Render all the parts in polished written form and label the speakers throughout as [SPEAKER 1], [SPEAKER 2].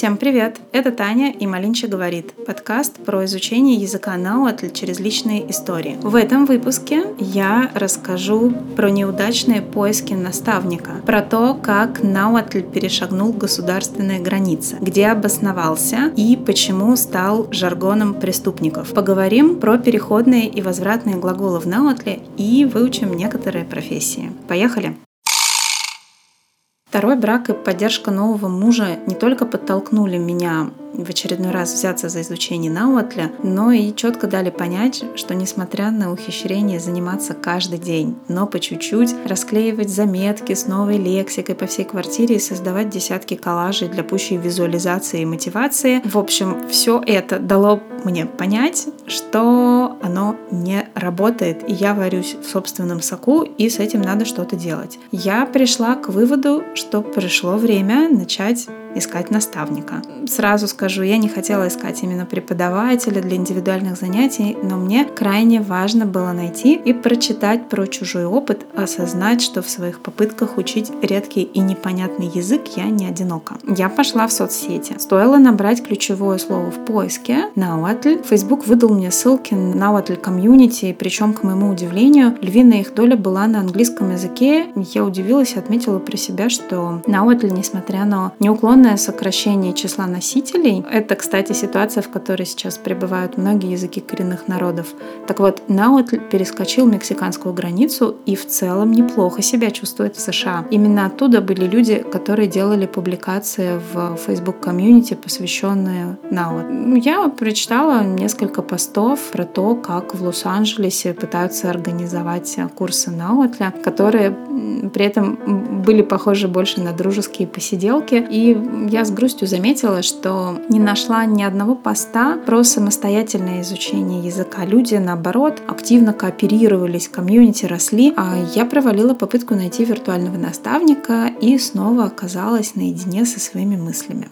[SPEAKER 1] Всем привет! Это Таня и Малинча говорит. Подкаст про изучение языка науатль через личные истории. В этом выпуске я расскажу про неудачные поиски наставника, про то, как науатль перешагнул государственные границы, где обосновался и почему стал жаргоном преступников. Поговорим про переходные и возвратные глаголы в науатле и выучим некоторые профессии. Поехали! Второй брак и поддержка нового мужа не только подтолкнули меня в очередной раз взяться за изучение науатля, но и четко дали понять, что несмотря на ухищрение заниматься каждый день, но по чуть-чуть расклеивать заметки с новой лексикой по всей квартире и создавать десятки коллажей для пущей визуализации и мотивации, в общем, все это дало мне понять, что оно не работает, и я варюсь в собственном соку, и с этим надо что-то делать. Я пришла к выводу, что пришло время начать искать наставника. Сразу скажу, я не хотела искать именно преподавателя для индивидуальных занятий, но мне крайне важно было найти и прочитать про чужой опыт, осознать, что в своих попытках учить редкий и непонятный язык я не одинока. Я пошла в соцсети. Стоило набрать ключевое слово в поиске «науатль». Facebook выдал мне ссылки на науатль комьюнити, причем, к моему удивлению, львиная их доля была на английском языке. Я удивилась и отметила про себя, что науатль, несмотря на неуклонное сокращение числа носителей. Это, кстати, ситуация, в которой сейчас пребывают многие языки коренных народов. Так вот, науатль перескочил мексиканскую границу и в целом неплохо себя чувствует в США. Именно оттуда были люди, которые делали публикации в Facebook комьюнити, посвященные науатль. Я прочитала несколько постов про то, как в Лос-Анджелесе пытаются организовать курсы наутля, которые при этом были похожи больше на дружеские посиделки. И я с грустью заметила, что не нашла ни одного поста про самостоятельное изучение языка. Люди, наоборот, активно кооперировались, комьюнити росли, а я провалила попытку найти виртуального наставника и снова оказалась наедине со своими мыслями.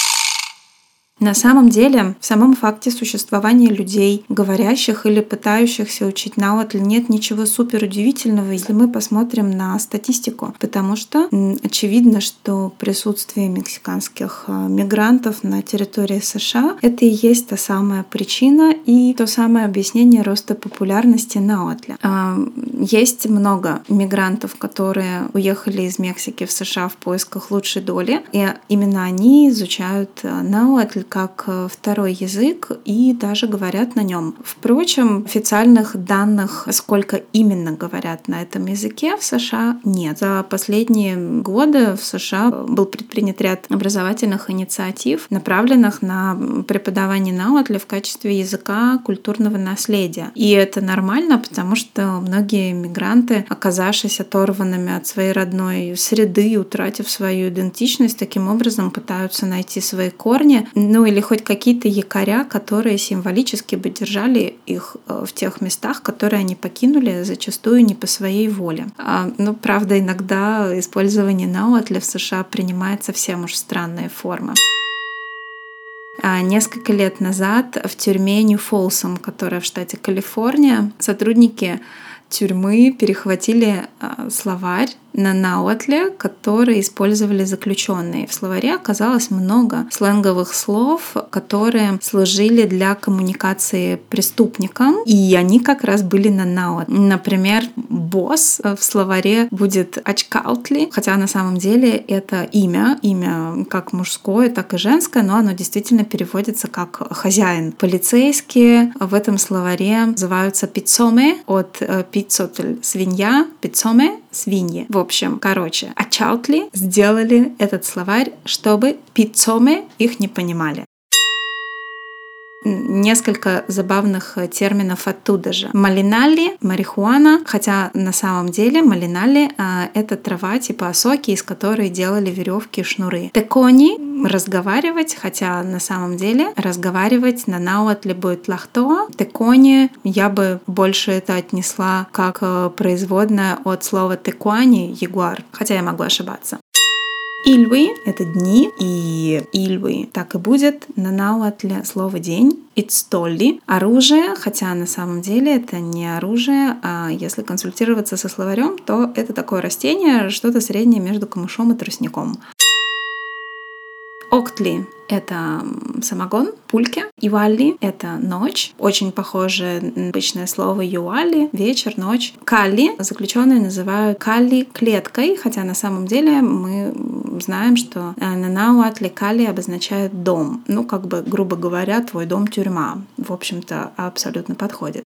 [SPEAKER 1] На самом деле, в самом факте существования людей, говорящих или пытающихся учить науатль, нет ничего супер удивительного, если мы посмотрим на статистику, потому что очевидно, что присутствие мексиканских мигрантов на территории США — это и есть та самая причина и то самое объяснение роста популярности науатля. Есть много мигрантов, которые уехали из Мексики в США в поисках лучшей доли, и именно они изучают науатль как второй язык и даже говорят на нем. Впрочем, официальных данных, сколько именно говорят на этом языке, в США нет. За последние годы в США был предпринят ряд образовательных инициатив, направленных на преподавание наутля в качестве языка культурного наследия. И это нормально, потому что многие мигранты, оказавшись оторванными от своей родной среды, утратив свою идентичность, таким образом пытаются найти свои корни, или хоть какие-то якоря, которые символически бы держали их в тех местах, которые они покинули, зачастую не по своей воле. Но, правда, иногда использование наутля в США принимает совсем уж странные формы. Несколько лет назад в тюрьме Нью-Фолсом, которая в штате Калифорния, сотрудники тюрьмы перехватили словарь на науатле, которые использовали заключенные. В словаре оказалось много сленговых слов, которые служили для коммуникации преступникам, и они как раз были на науатле. Например, босс в словаре будет ачкаутли, хотя на самом деле это имя как мужское, так и женское, но оно действительно переводится как хозяин. Полицейские в этом словаре называются пицоме, от пиццотль — свинья, пицоме — свиньи. В общем, ачаутли сделали этот словарь, чтобы пицоме их не понимали. Несколько забавных терминов оттуда же. Малинали — марихуана, хотя на самом деле малинали — это трава типа осоки, из которой делали веревки и шнуры. Текони — разговаривать, хотя на самом деле разговаривать на науатле будет лахтоа. Текони я бы больше это отнесла как производное от слова текуани — ягуар, хотя я могу ошибаться. Ильвы — это дни, и ильвы так и будет на науатле слово день. Ицтолли — оружие, хотя на самом деле это не оружие, а если консультироваться со словарем, то это такое растение, что-то среднее между камышом и тростником. Октли — это самогон, пульки. Ивалли — это ночь. Очень похоже на обычное слово юалли — вечер, ночь. Калли заключенные называют калли клеткой, хотя на самом деле мы знаем, что на науатле калли обозначает дом. Грубо говоря, твой дом — тюрьма. В общем-то, абсолютно подходит.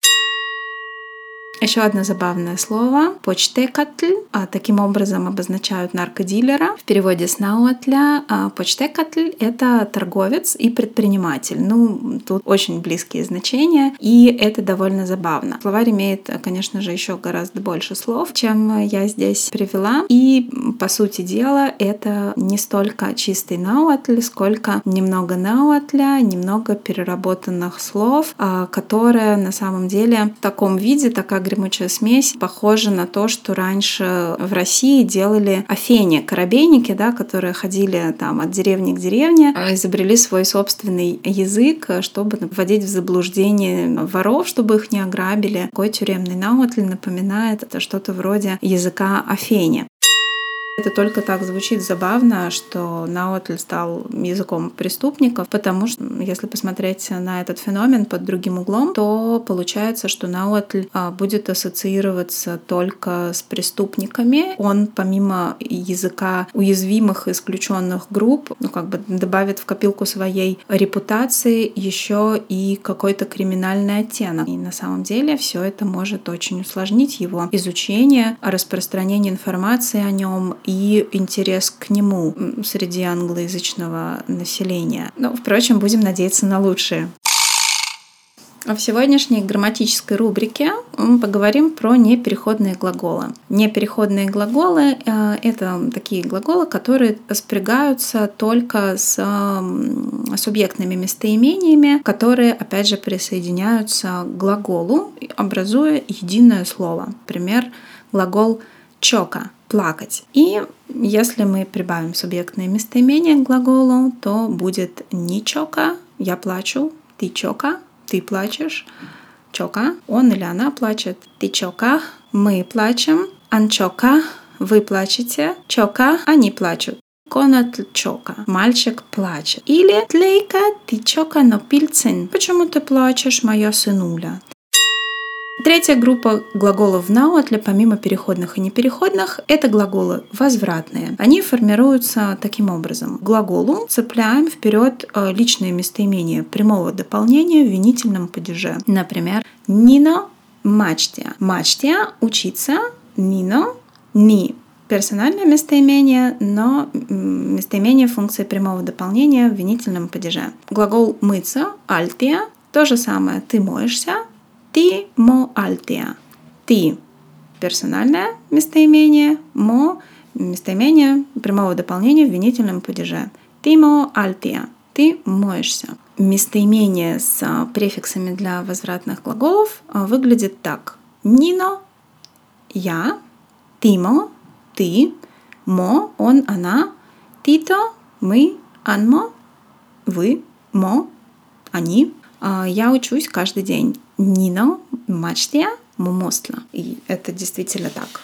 [SPEAKER 1] Еще одно забавное слово — почтекатль. Таким образом обозначают наркодилера. В переводе с науатля почтекатль — это торговец и предприниматель. Тут очень близкие значения, и это довольно забавно. Словарь имеет, конечно же, еще гораздо больше слов, чем я здесь привела. И, по сути дела, это не столько чистый науатль, сколько немного науатля, немного переработанных слов, которые на самом деле в таком виде, такая гремучая смесь, похожа на то, что раньше в России делали афени, корабейники, которые ходили от деревни к деревне, изобрели свой собственный язык, чтобы вводить в заблуждение воров, чтобы их не ограбили. Такой тюремный науатль напоминает это что-то вроде языка афени. Это только так звучит забавно, что науатль стал языком преступников, потому что, если посмотреть на этот феномен под другим углом, то получается, что науатль будет ассоциироваться только с преступниками. Он, помимо языка уязвимых и исключенных групп, добавит в копилку своей репутации еще и какой-то криминальный оттенок. И на самом деле все это может очень усложнить его изучение, распространение информации о нем и интерес к нему среди англоязычного населения. Впрочем, будем надеяться на лучшее. В сегодняшней грамматической рубрике мы поговорим про непереходные глаголы. Непереходные глаголы — это такие глаголы, которые спрягаются только с субъектными местоимениями, которые, опять же, присоединяются к глаголу, образуя единое слово. Например, глагол «чока» — плакать. И если мы прибавим субъектное местоимение к глаголу, то будет «не чока» — я плачу, «ты чока» — ты плачешь, чока — он или она плачет, ты чока — мы плачем, ан чока — вы плачете, чока — они плачут. Конат чока — мальчик плачет. Или тлейка ты чока но пильцин — почему ты плачешь, моя сынуля? Третья группа глаголов в науатле, помимо переходных и непереходных, это глаголы возвратные. Они формируются таким образом. К глаголу цепляем вперед личное местоимение прямого дополнения в винительном падеже. Например, «нино мачтия». Мачтия — учиться, «нино» — «ни». Персональное местоимение, но местоимение функции прямого дополнения в винительном падеже. Глагол «мыться» — «альтия». То же самое. Ты моешься. Ти мо альтия. Ты — персональное местоимение, мо — местоимение прямого дополнения в винительном падеже. Ти мо альтия. Ты моешься. Местоимение с префиксами для возвратных глаголов выглядит так. Нино — я, тимо — ты, мо — он, она, тито — мы, анмо — вы, мо — они. Я учусь каждый день. Нино мачтия мумостла. И это действительно так.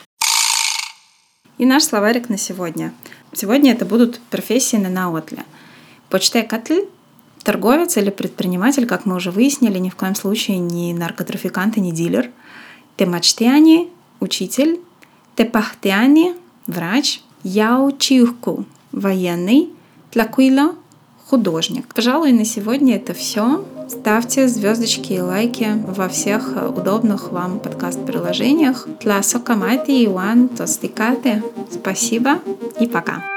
[SPEAKER 1] И наш словарик на сегодня. Сегодня это будут профессии на науатле. Почтекатль — торговец или предприниматель, как мы уже выяснили, ни в коем случае не наркотрафикант и не дилер. Темачтиани — учитель. Тепахтиани — врач. Яучихку — военный. Тлакуила — художник. Пожалуй, на сегодня это все. Ставьте звездочки и лайки во всех удобных вам подкаст-приложениях. Спасибо и пока.